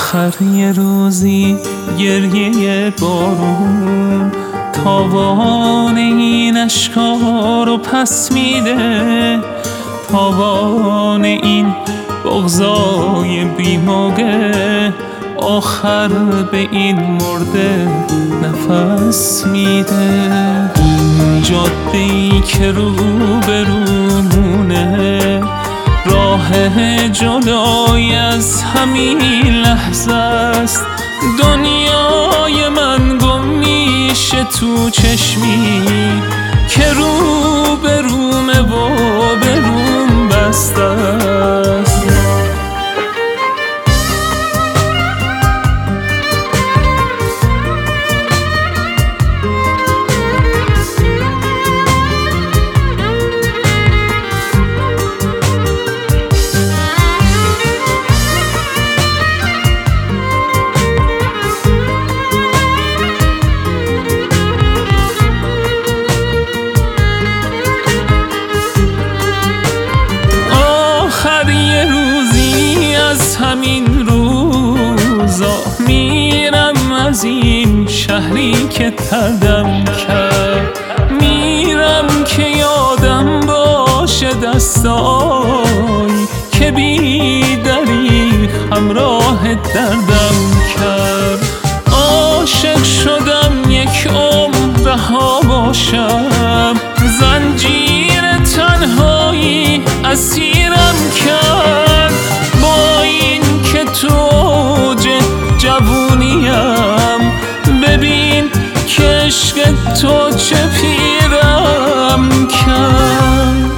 آخر یه روزی گریه بارون تاوان این اشکا رو پس میده، تاوان این بغضای بیموگه آخر به این مرده نفس میده. جاده‌ای که رو برمونه راه جدای از همین لحظه است، دنیای من گم میشه تو چشمی که رو برومه و بروم بسته است. همین روزا میرم از این شهری که تردم کرد، میرم که یادم باشه دستایی که بی دریغ همراه دردم کرد. عاشق شدم یک عمر رها باشم، زنجیر تنهایی اسیرم کرد. با این که تو اوج جوونیم ببین که عشق تو چه پیرم کرد.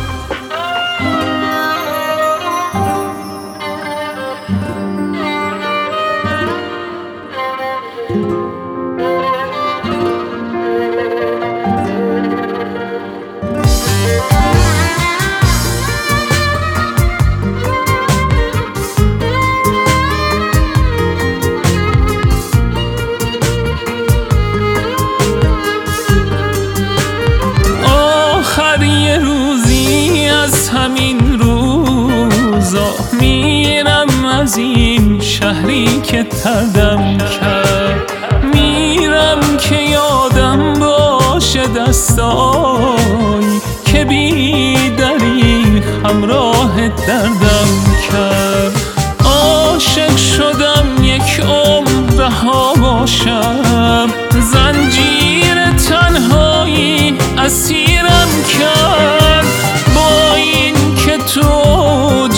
یه روزی از همین روزا میرم از این شهری که تردم کرد، میرم که یادم باشه دستایی که بی دریغ همراه دردم کرد. عاشق شدم یک عمر رها باشم، زنجیر تنهایی اسیرم کرد. با این که تو اوج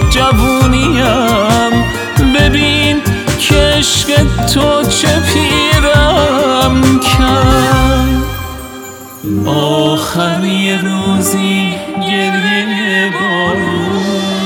جوونیم ببین که عشق تو چه پیرم کرد. آخر یه روزی گریه بارون